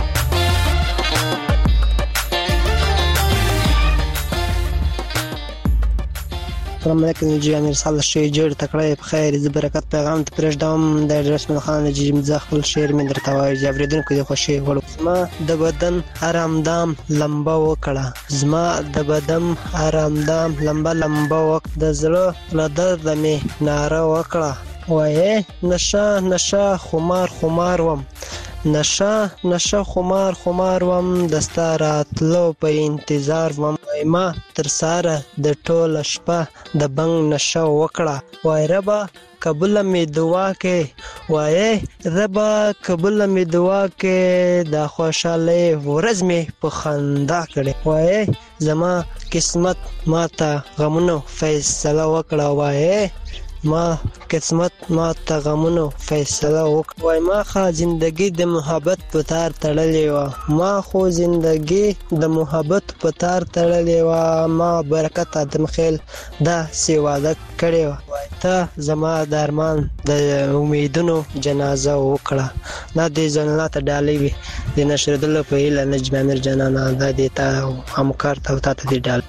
السلام علیکم جی امیر صالح شي جوړ تکړه په خیر ز برکت پیغام ته پرېږدم د رسول خان جی مزخل شعر من درته وایي جبریدن کو خوشي وړو زما د بدن آرامدام لمبا وکړه زما د بدن آرامدام لمبا لمبا وک د زړه له درد مې ناره وکړه وای نشه نشه خمار خمار وم نشه نشه خمار خمار وم دستاراتلو په انتظار وم ما تر ساره د ټوله شپه د بنګ نشه وکړه وای ربا قبول می دعا کې وای ربا قبول می دعا کې د خوشاله ورځ می په خندا کړي وای زما قسمت ما ته غمونو فیصله وکړه وای ما قسمت ما ته غمونو فیصله وکړه وای ما خو زندگی د محبت په تار تړلې و ما خو زندگی د محبت په تار تړلې و ما برکت ادم خیل دا سیواده کړې و ته زما د ارمان د امیدونو جنازه وکړه دا د جنات ډالې وي د نشر دل په اله نجم امیر جنانا دا د تا همکار ته تا ته ډال.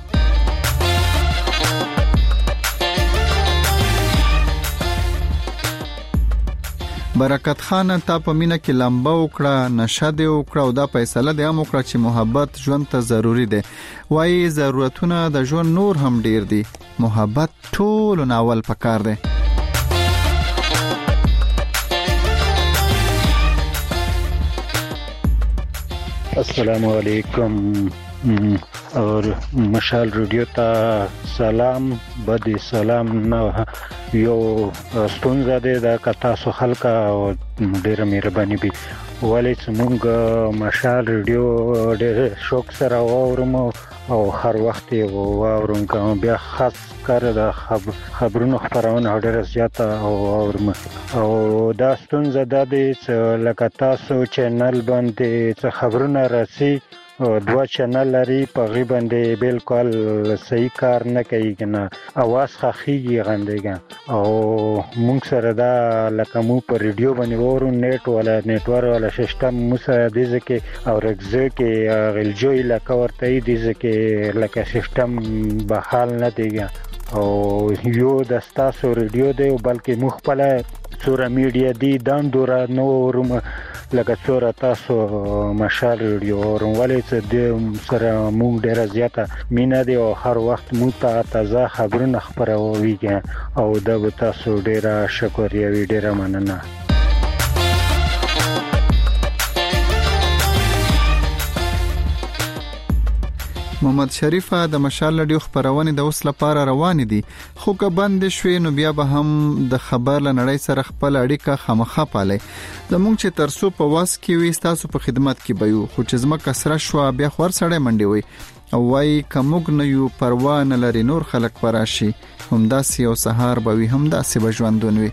برکت خان تا په مینا کې لمبا وکړه نشه دی وکړه او دا فیصله دی هم وکړه چې محبت ژوند ته ضروری دی وایي ضرورتونه د ژوند نور هم ډیر دي محبت ټول ناول پکار دی. السلام علیکم اور مشال ریډیو ته سلام بدی سلام نو یو ستونزه ده د کتاسو خلک او ډیر مهرباني بي ولې څنګه مشال ریډیو ډیر شوق سره اورم او هر وخت یې واورم کوم بیا خاص کار د خبرونو خبرونه ډېر زیاته او اورم او دا ستونزه د دې لکه تاسو چینل باندې څه خبرونه راسي دوه چینل لري په غي باندې بالکل صحیح کار نه کوي کنه اواز خخيږي غندېګا او موږ سره دا لکه مو په ریډیو باندې ورو نیټ ولا نیټورک ولا سیستم مو سره دې ځکه او رګزه کې غلجوي لکه ورته دې ځکه لکه سیستم بحال نه دیګا او یو د تاسو ریډیو دی بلکې مخبله سوره میډیا دی دام دورا نو ورم لکه څوره تاسو مشال ریډیو ورولې څه د سره مونږ ډیره زیاته مینا دی او هر وخت مو ته تازه خبرونه خبروي او دا به تاسو ډیره شکریا وی ډیره مننه. محمد شریفه د مشال لډیو خبرونه د اوس لپاره روان دي خو که بند شوي نو بیا به هم د خبر لنړی سره خپل اړیکه خامخا پالي زمونږ چې ترسو په واس کې وي تاسو په خدمت کې بيو خو چې زما کسره شو بیا خور سړی منډي وي او وايي کومګ نه یو پروا نه لري نور خلک پراشي همدا سی او سهار به وي همدا سی بجوندون وي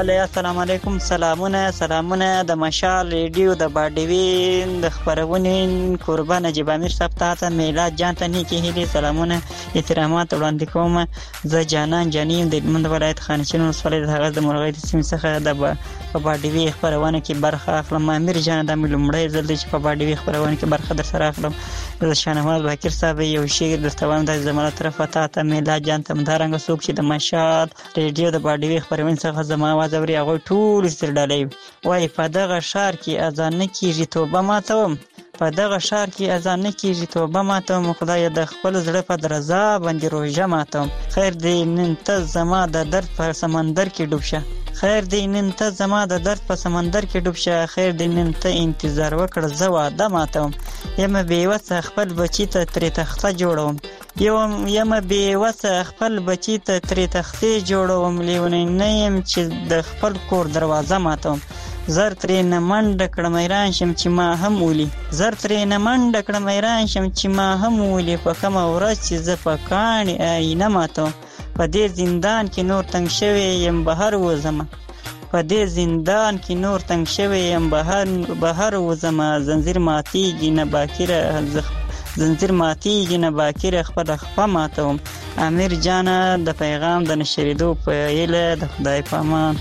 والي السلام علیکم. سلامونه سلامونه د مشال ریډیو د باډیوین د خبرونې قربان نجیب امیر صاحب ته میلاد جان ته نیکی هیلي سلامونه احترامات وړاندې کوم. زه جانان جانیم د هلمند ولایت خانشین ولسوالۍ د هغه د مرغۍ د سیمې څخه د په باډیوي خبرونه کې برخه اخلم. امیر جان د لومړی ځل دی چې په باډیوي خبرونه کې برخه در سره اخلم. د شاهنواز باکر صاحب یو شعر درته وایم د زمانه طرفه ته میلاد جان ته همدارنګه څوک چې د مشال ریډیو د باډیوي خبرونې څخه زما आवाज اوري هغه ټول استردالي وای په دغه شهر کې اذان نه کیږي توبه ماتوم په دغه شهر کې اذان نه کیږي توبه ماتوم خدای د خپل زړه په درزا باندې روژه ماتوم. خیر دې نن ته زما د درد په سمندر کې ډوب شه خیر دې نن ته زما د درد په سمندر کې ډوب شه خیر دې نن ته انتظار وکړه زه واده ماتوم. یم بېوسه خپل بچي ته ترې تخته جوړوم یم یم بېوسه خپل بچي ته ترې تختې جوړوم لیونی نه یم چې د خپل کور دروازه ماتوم. زر ترې نه منډه کړم حیران شم چې ما هم ولي زر ترې نه منډه کړم حیران شم چې ما هم ولي په کومه ورځ چې زه په کاڼي آینه ماتوم. په دې زندان کې نور تنګ شوی یم بهر وځمه په دې زندان کې نور تنګ شوی یم بهر بهر وځمه زنځیر ماتیږي نه باکره زنځیر ماتیږي نه باکره خپله خپه ماتوم. امیر جانه د پیغام د نشریدو په هیله د خدای په امان.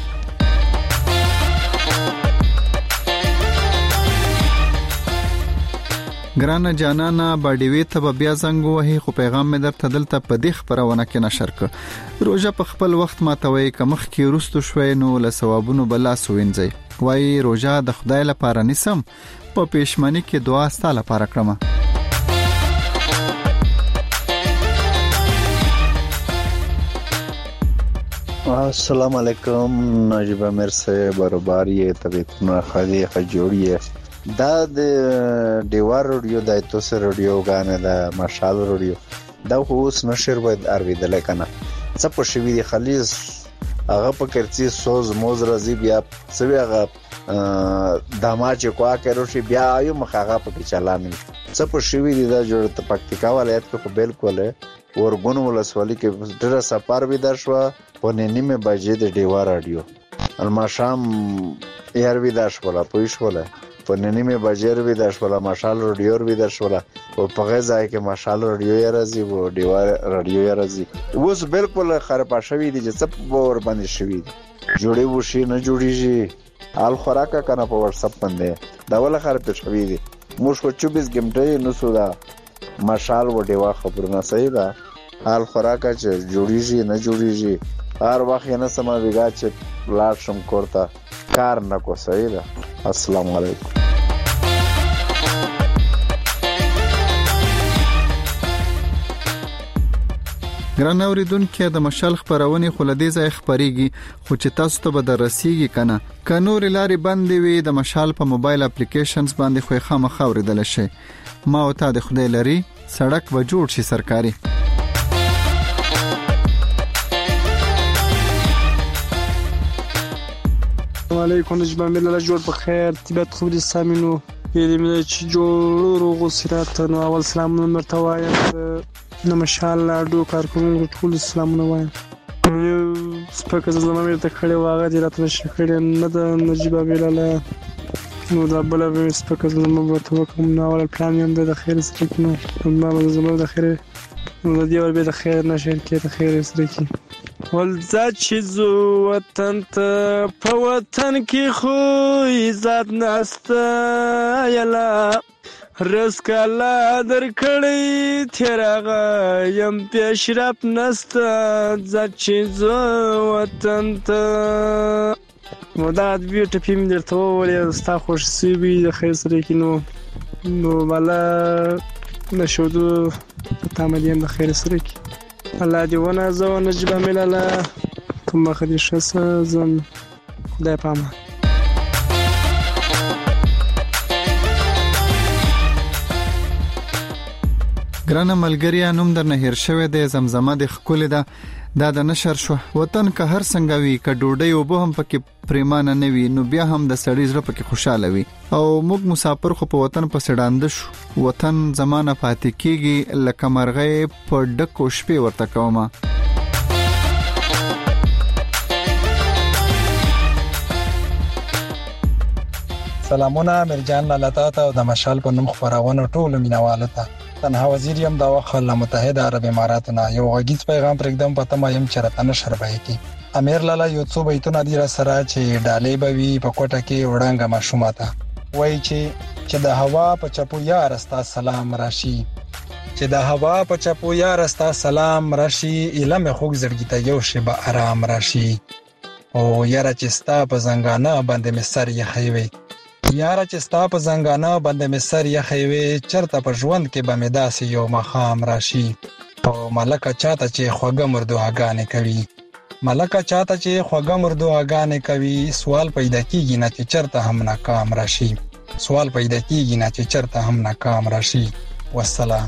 ګرانه جانانا باډیوي ته به بیا زنګ ووهي خو پیغام مې درته دلته په دې خپرونه کې نشر کړ. روژه په خپل وخت ماتوي که مخکې وروستو شوی نو له ثوابونو به لاس ووینځئ. وایي روژه د خدای لپاره نیسم په پېشمني کې دعا ستا لپاره کړمه. السلام علیکم نجیب امیر صاحب برابر یې طبیعتونه خالي خجوړی دا د دیوار رادیو د ایتوس رادیو غانه د مشال رادیو دا اوس نشر باید ارویدل کنه څه په شوی دی خلیص هغه په کرتی سوز موز راځي بیا څه هغه دماج کوه کړو شي بیا یو مخه په چلان څه په شوی دی دا جوړ ته پکتیکا ولایت کې بالکل ورګون ولسوالۍ کې ډېر سفر وی در شو په نیمه بجې د دیوار رادیو المشام یار وی در شو لا پوي شو لا په نیمه بجې وی در شو لا مشال رادیو وی در شو لا او په غځای کې مشال رادیو یې راځي وو دیوار رادیو یې راځي اوس بالکل خراب شوی دی چې څه ور باندې شوی جوړي وشي نه جوړیږي حال خوراکه کنه په واتس اپ باندې دا ول خراب شوی دی موږ کو چوبیس غنټې نو سودا مشال و دیوا خبرونه صحیح ده حال خوراکه چې جوړیږي نه جوړیږي هر وخت نه سما ویګا چې لاړ شم کوړه کار نه کو صحیح ده. السلام علیکم. ګران اوریدونکو د مشال خبرونه خلدي ځای خبريږي خو چې تاسو ته به درسيږي کنه ک نور لاري بندې وي د مشال په موبایل اپلیکیشنز باندې خو خامخ اوریدل شي ما او ته د خدای لري سړک و جوړ شي سرکاري. السلام علیکم نجیب امیر الله جوړ په خیر طبيعت خو دې سامینو یې مې چې جوړ روغ سرات نو اول سلام مرته وایم نو ماشاءالله ډو کارکونکو ټول سلامونه وایم سپکه زما مې ته کړي واغه دې راتنه شکړې نه د نجیب امیر الله نو دا بل به سپکه زما ورته کوم نو اول پلان یې د خیر سره نو ما زما د خیر نو د دې ور به د خیر نشر کې د خیر سره کې ولزا چې زو وطن ته په وطن کې خو عزت نسته یلا رسکاله در کړی تیرغه یم پیشرف نسته ځا چې زو وطن ته مداد بیوټ پیم درته ولې ستا خوش سی وي د خیر سره کې نو نو بالا نشودو تامدیم د خیر سره کې الله دې ونه زو نجیب امیر الله کوم خدي شسه زم خدای پامه. ګرانه ملګریا نوم در نه هیر شوی د زمزمه د خکول ده دا د نشر شو وطن که هر څنګه وي ک ډوډۍ او به هم پکې پریمانه نه وي نو بیا هم د سړی زړه پکې خوشاله وي او موږ مسافر خو په وطن په سړاند شو وطن زمانہ پاتې کیږي لکه مرغې په ډکو شپې ورته کومه سلامونه مرجان لاله ته او د مشال په نوم خبرونه ټول مینوالو ته. تنها وزیر یم د وخت له متحده عرب اماراتو نه یو غږیز پیغام پرېږدم په تمه یم چې راته نشر به کی. امیر لاله یو څو بیتونه دی را سره چې ډالې به وي په کوټه کې وړانګه ماشومه ته وای چې چې د هوا په چپو یا رستا سلام راشي چې د هوا په چپو یا رستا سلام راشي الهام خوږ زړګی ته یو شی به آرام راشي او یاره چې ستا په زنګانه باندې مې سر یخی وي یاره چې ستا په زنګانه باندې مې سر یخی وي چرته په ژوند کې به مې داسې یو مخام راشي او ملکه چاته چې خوږه مردوهګانې کوي ملکه چاته چې خوږه مردوهګانې کوي سوال پیدا کیږي نه چې چرته هم ناکام راشي سوال پیدا کیږي نه چې چرته هم ناکام راشي. والسلام.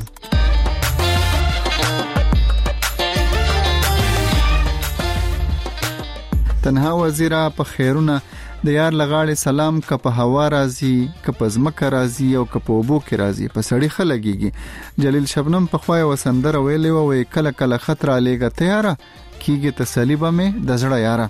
تنها وزیره په خیرونه د یار لغاړي سلام ک په هوا راځي ک په زمکه راځي او ک په اوبو کې راځي په سړی خلګيږي. جلیل شبنم په خوای وسندره ویلې و کله کله خطر علیګه تیاره کیږي تسلی به مې د زړه یاره.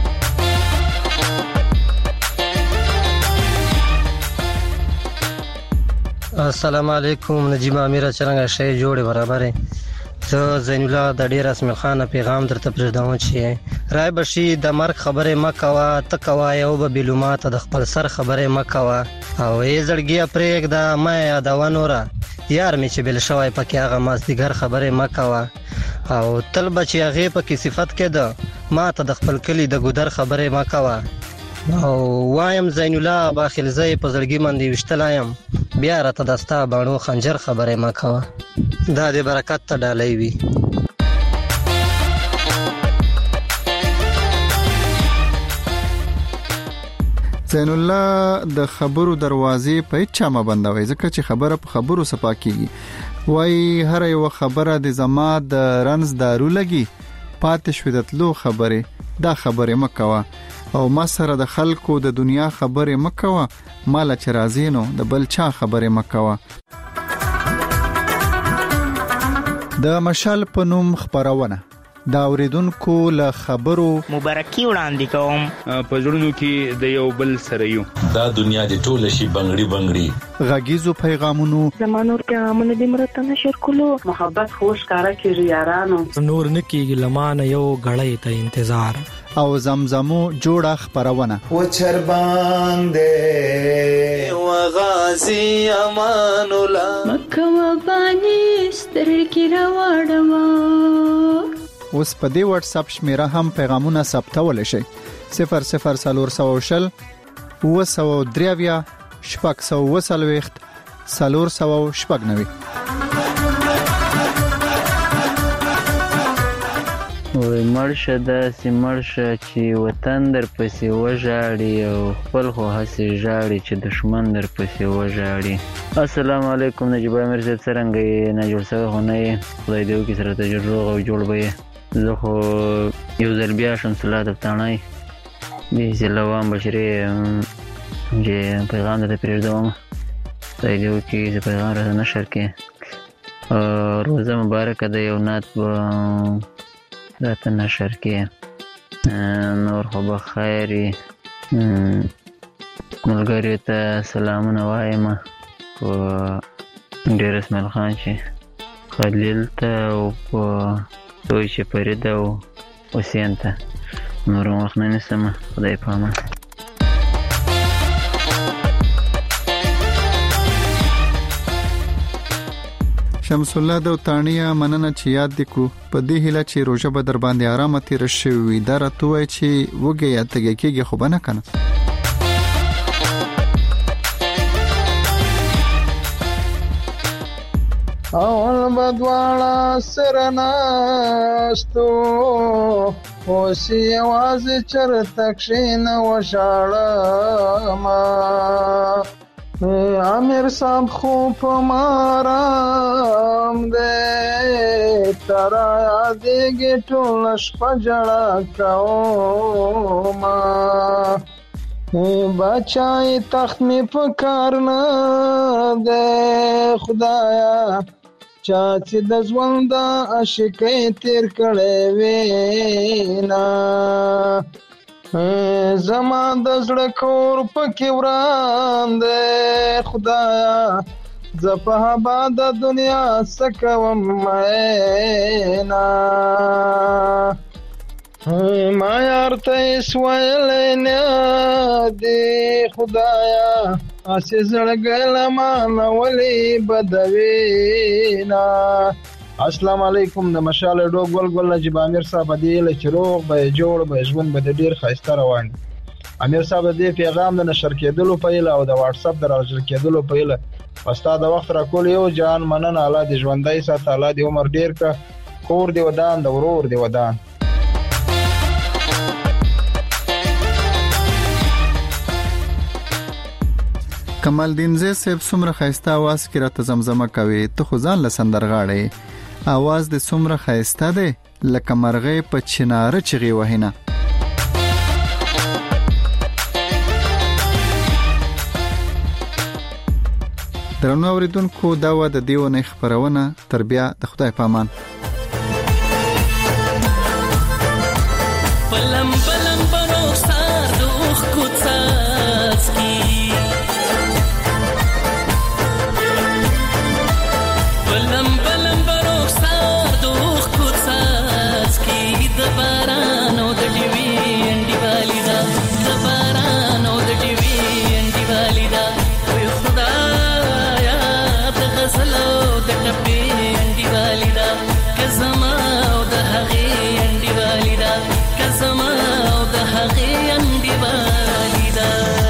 السلام علیکم نجیب امیر څنګه شې جوړه برابرې زه زین الله د ډیر اسمه خان پیغام درته پرېږدم چې رای بشي د مرګ خبره مکوا تکوا یو به بلومات د خپل سر خبره مکوا او یې زړګي پرېګ د ما یادونوره یار می چې بل شوی پکې هغه مازدیګر خبره مکوا او تل بچي هغه په صفت کې ده ما ته د خپل کلی د ګودر خبره مکوا او وایم زین الله باخلزی په زړګي باندې وشتلایم بیا راته دستا باڼو خنجر خبره مکوا دا دې برکت ته ډالۍ وي. زین الله د خبرو دروازې په چا ما بندوي ځکه چې خبره په خبرو صفا کیږي. وای هر یو خبره د زما د رنز دارو لګي پاتې شودتلو خبره دا خبره مکوا او ما سره د خلکو د دنیا خبره مکوا مال چې رازینو د بل چا خبره مکوا. د مشال په نوم خبرونه دا اوریدونکو له خبرو مبارکي وړاندې کوم په ژوندو کې د یو بل سره یو دا دنیا د ټول شي بنگړي بنگړي غږیزو پیغامونو زمانور پیغامونه د مرته نشر کولو محبت خوش کارا کیږي یارانو نور نکیږي لمانه یو غړې ته انتظار او زمزمو جوړه خبرونه و چربان دې و غازی امان الله مکه و بانی سترګې راوړم. اوس په دې واتس اپ شمیره هم پیغامونه ثبتول شي صفر صفر سلور سو شل و سو دریویا شپږ سو وسلويخت سلور سو شپږ نوي. وای مرشه د سیمرشه چې وطن در پسې وژاړي او خپل خو هسې ژاړي چې دشمن در پسې وژاړي. السلام علیکم نجیب امیر صاحب څنګه یې نه جوړ سوی خو نه یې خدای دې وکړي سره ته روغ او جوړ به یې. زه خو یو ځل بیا شمس الله دفتانای بسم الله وام بشری چې پیغام درته پرېږدم خدای دې وکړي چې پیغام راته نشر کړي. روزه مبارکه ده یو نعت به راته نشر کړي نور خو به خیر وي. ملګریو ته سلامونه وایم په ډېر اسماعیل خان چې خلیل ته او په دوی چې فرید او حسین ته نور وخت نه نیسم خدای په امان. شمس الله دوتانیه مننه چې یاد دکو په دې هله چې روزه به در باندې آرامه تیر شوي دا راتوي چې وګي یا تګ کېږي خو بنه کنه. اول بدواړه سرناستو اوسې आवाज چرته کښینه وشاړه ما امیر صاحب خو په مارام دې ترا یادېږي ټوله شپه ژړا کومه بچای تخت می په کار نه ده خدایا چا چې د ژوند عاشقۍ تیر کړې وینا زما د زړه کور پکې وران دی خدایا زه په هبا د دنیا څه کوم مینا ما یار ته هېڅ ویلی نه دی خدایا هسې زړګی له مانه ولې بدوینه. السلام علیکم. د مشال ډو ګل ګل نجیب امیر صاحب دی له چروغ به جوړ به ژوند به ډیر خاسته روان. امیر صاحب دې پیغام د نشر کېدلو په اله او د واتس اپ د راځل کېدلو په اله پستا د وخت را کول یو جان مننه الله دې ژوندۍ سات الله دې عمر ډیر کا کور دې ودان د ورور دې ودان. کمال دین زه سیب سمره خاسته आवाज کې راته زمزمه کوي ته خو ځان لسندرغاړې आवाज د سمره خاسته ده لکه مرغې په چناره چغي وهینه. درنو اوریدونکو دا و د دیونه خبرونه تر بیا د خدای پامان. پلم پلم بروسار دوخ کوڅاس کی پلم پلم بروسار دوخ کوڅاس کی د بارانو د ډیوی انډی والی دا د بارانو د ډیوی انډی والی دا وي خدایا د غزلو د ټپې انډی والی دا کزما او د هغې انډی والی دا کزما او د هغې انډی والی دا.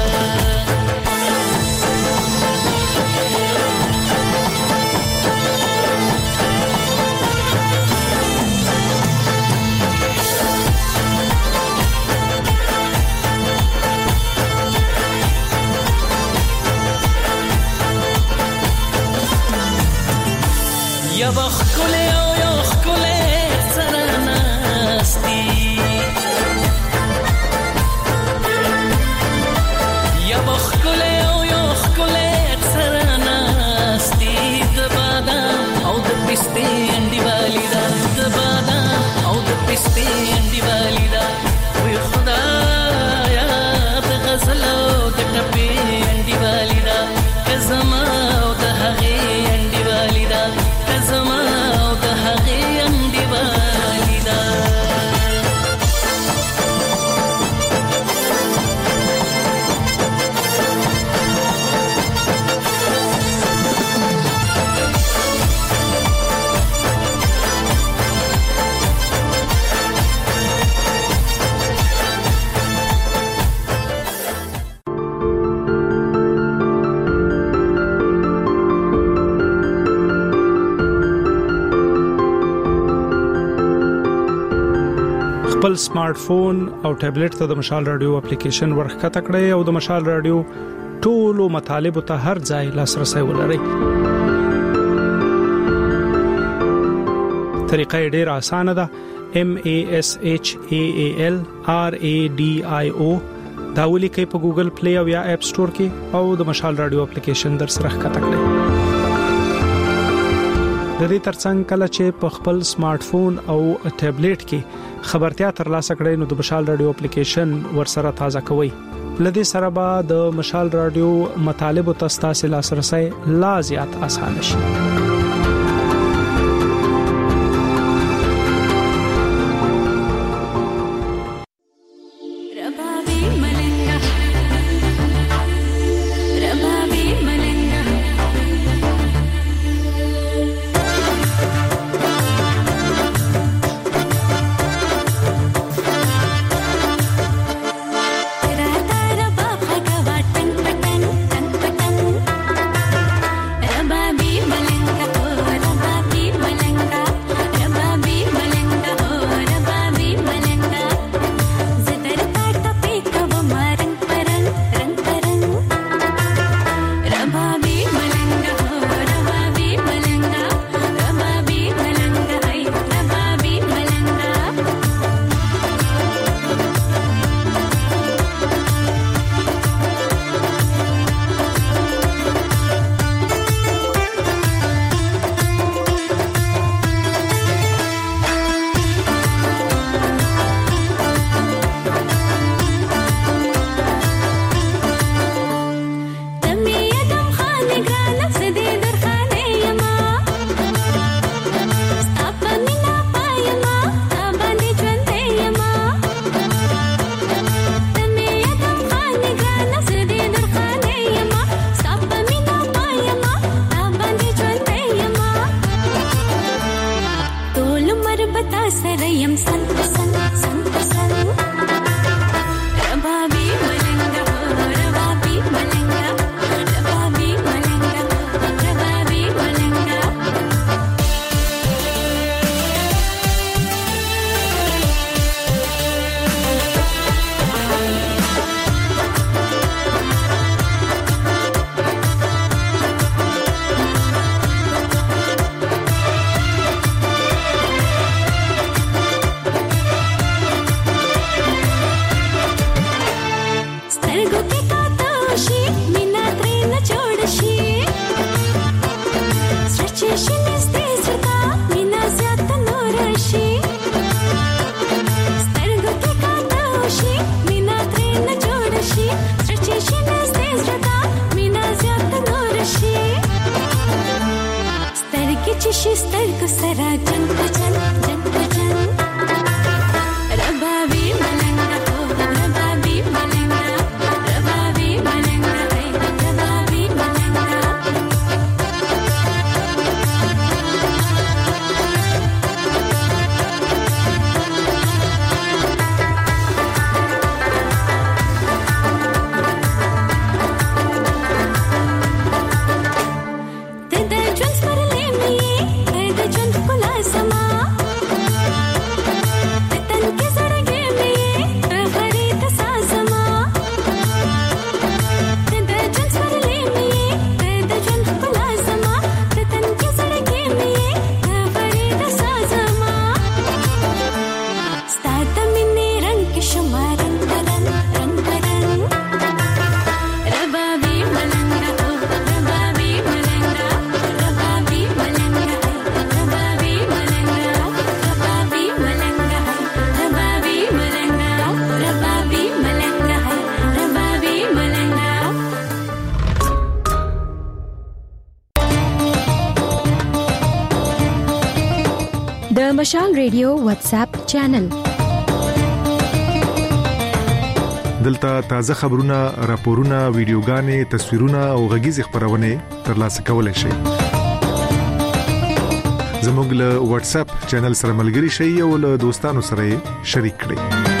یا بخکله او یا خکله سرناستی یا بخکله او یا خکله سرناستی د بادام او د پسته انډی والی دا د بادام او د پسته انډی والی دا وي خدایا د غزل او د ټپې انډی والی دا کزما او د هغې انډی والی دا زما او د هغې انډی والی دا. خپل سمارټ فون او ټابلیټ ته د مشال رادیو اپلیکیشن ورخکته کړئ او د مشال رادیو ټولو مطالبه ته هر ځای لاسرسي ولرئ. طریقه ډیره اسانه ده. M A S H A A L R A D I O دا ولیکئ په ګوګل پلی او یا اپ سٹور کې او د مشال رادیو اپلیکیشن در سره ښکته کړئ. د دې ترڅنګ کله چې په خپل سمارټ فون او ټابلیټ کې خبرتیا ترلاسه کړئ نو د مشال رادیو اپلیکیشن ورسره تازه کوئ. لدې سره به د مشال رادیو مطالبه تاسو لاسرسي لا زیات آسان شي. Baby, malenga مشال ریډیو واتس اپ چینل. دلته تازه خبرونه، راپورونه، ویډیوګانې، تصویرونه او غږیز خبرونه ترلاسه کولای شئ. زموږ له واتس اپ چینل سره ملګري شئ او له دوستانو سره شریک کړئ.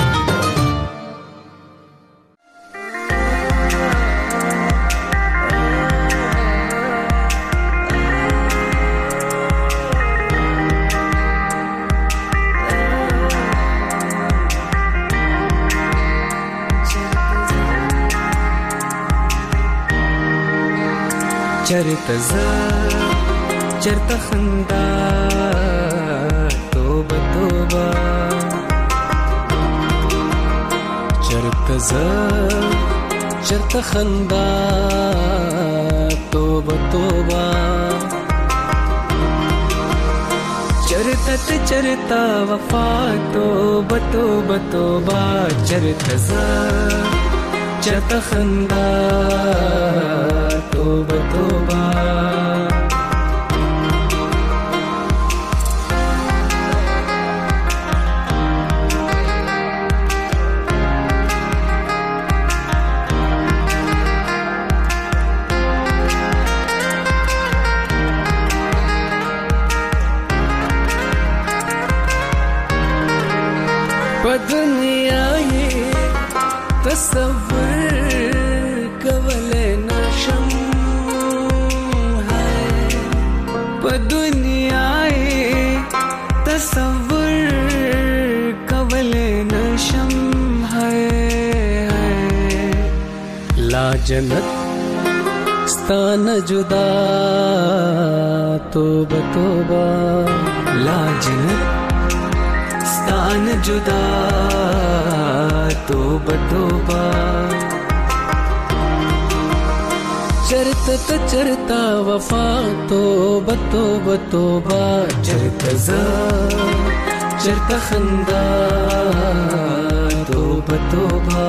چرته ز چرته خندا توبه توبه چرته ز چرته خندا توبه توبه چرته ته چرته وفا توبه توبه توبه چرته ز چرته خندا توبه توبه په دنیا یې تصور کولای نشم په دنیا یې تصور کولای نشم لا جنت ستان جدا توبه توبه لا جنت ستان جدا توبه توبه چرته ته چرته وفا توبه توبه توبه چرته ز چرته خندا توبه توبه